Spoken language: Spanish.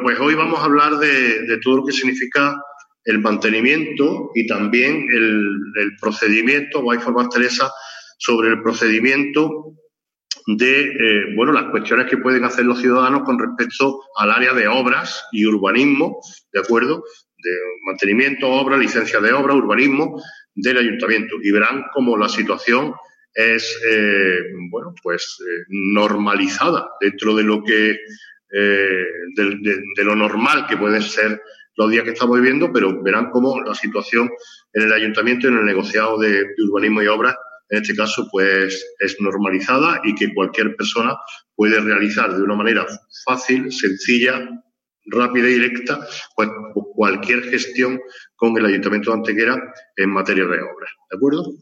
pues hoy vamos a hablar de todo lo que significa el mantenimiento y también el procedimiento. Voy a informar, Teresa, sobre el procedimiento de las cuestiones que pueden hacer los ciudadanos con respecto al área de obras y urbanismo, ¿de acuerdo? De mantenimiento, obra, licencia de obra, urbanismo del ayuntamiento. Y verán cómo la situación es, normalizada dentro de lo que de lo normal que pueden ser los días que estamos viviendo, pero verán cómo la situación en el ayuntamiento y en el negociado de urbanismo y obras, en este caso, pues es normalizada y que cualquier persona puede realizar de una manera fácil, sencilla, rápida y directa, pues cualquier gestión con el Ayuntamiento de Antequera en materia de obras. ¿De acuerdo?